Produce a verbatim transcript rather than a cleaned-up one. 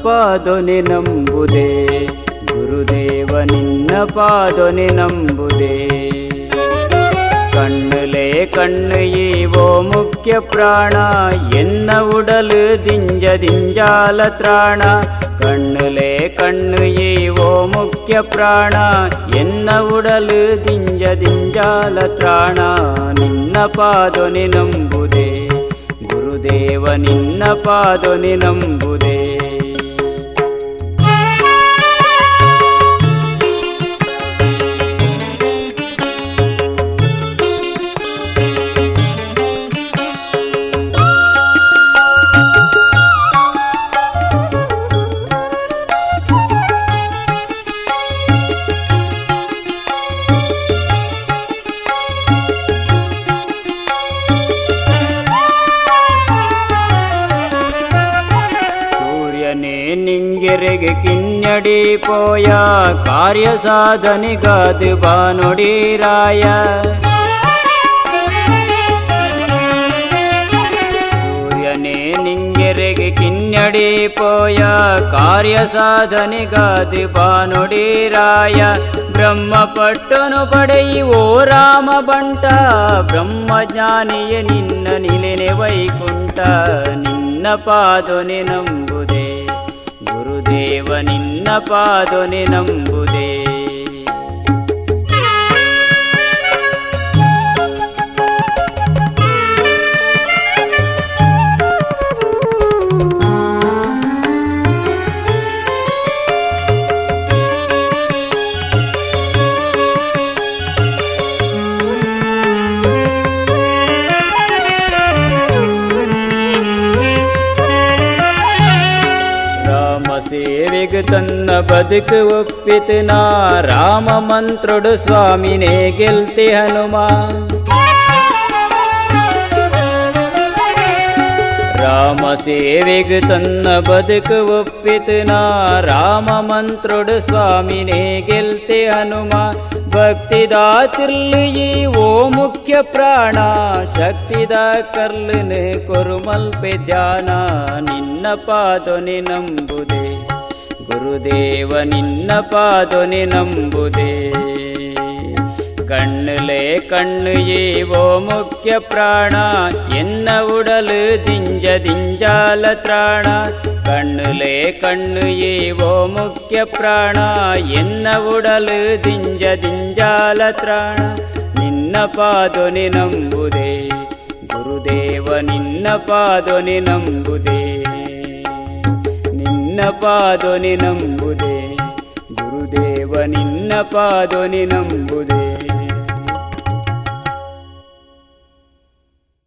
ಪಾದೊನೆ ನಂಬುದೇ ಗುರುದೇವ ನಿನ್ನ ಪಾದೊನೆ ನಂಬುದೇ. ಕಣ್ಣುಲೇ ಕಣ್ಣು ಈವೋ ಮುಖ್ಯ ಪ್ರಾಣ ಎನ್ನ ಉಡಲು ದಿಂಜ ದಿಂಜಾಲ ತ್ರಾಣ. ಕಣ್ಣುಲೇ ಕಣ್ಣು ಈವೋ ಮುಖ್ಯ ಪ್ರಾಣ ಎನ್ನ ಉಡಲು ದಿಂಜ ದಿಂಜಾಲ ತ್ರಾಣ. ನಿನ್ನ ಪಾದೊನೆ ನಂಬುದೇ ಗುರುದೇವ ನಿನ್ನ ಪಾದೊನೆ ನಂಬುದೇ. ನಿಂಗೆರೆಗೆ ಕಿನ್ನಡಿ ಪೋಯ ಕಾರ್ಯ ಸಾಧನೆಗಾದು ಬಾನೊಡಿ ರಾಯ. ಸೂರ್ಯನೇ ನಿಂಗೆರೆಗೆ ಕಿನ್ನಡಿ ಪೋಯ ಕಾರ್ಯ ಸಾಧನೆಗಾದು ಬಾನೊಡಿ ರಾಯ. ಬ್ರಹ್ಮ ಪಟ್ಟನು ಪಡೆಯುವೋ ರಾಮ ಬಂಟ ಬ್ರಹ್ಮಜ್ಞಾನಿಯ ನಿನ್ನ ನಿಲೆನೆ ವೈಕುಂಠ. ನಿನ್ನ ಪಾದೊನೆ ನಂಬುದೇ ಗುರುದೇವ ನಿನ್ನ ಪಾದೊನೆ ನಂಬುದೇ. ಸೇವೆಗೆ ತನ್ನ ಬದುಕು ಒಪ್ಪಿತನ ರಾಮ ಮಂತ್ರೊಡು ಸ್ವಾಮಿನೇ ಗೆಲ್ತೆ ಹನುಮ. ರಾಮ ಸೇವೆಗೆ ತನ್ನ ಬದುಕು ಒಪ್ಪಿತನ ರಾಮ ಮಂತ್ರೊಡು ಸ್ವಾಮಿನೇ ಗೆಲ್ತೆ ಹನುಮ. ಭಕ್ತಿದಾತಿರ್ಲಿ ಓ ಮುಖ್ಯ ಪ್ರಾಣ ಶಕ್ತಿದ ಕರ್ಲನೆ ಕೊರುಮಲ್ಪೆ ಜಾನ. ನಿನ್ನ ಪಾದೊನೆ ನಂಬುದೇ ಗುರುದೇವ ನಿನ್ನ ಪಾದೊನೆ ನಂಬುದೇ. ಕಣ್ಣುಲೇ ಕಣ್ಣು ಏವೋ ಮುಖ್ಯ ಪ್ರಾಣ ಎನ್ನ ಉಡಲು ದಿಂಜ ದಿಂಜಾಲ ತ್ರಾಣ. ಕಣ್ಣುಲೇ ಕಣ್ಣು ಏವೋ ಮುಖ್ಯ ಪ್ರಾಣ ಎನ್ನ ಉಡಲು ದಿಂಜ ದಿಂಜಾಲ ತ್ರಾಣ. ನಿನ್ನ ಪಾದೊನೆ ನಂಬುದೇ ಗುರುದೇವ ನಿನ್ನ ಪಾದೊನೆ ನಂಬುದೇ. ನಿನ್ನ ಪಾದೊನೆ ನಂಬುದೇ ಗುರುದೇವ ನಿನ್ನ ಪಾದೊನೆ ನಂಬುದೇ.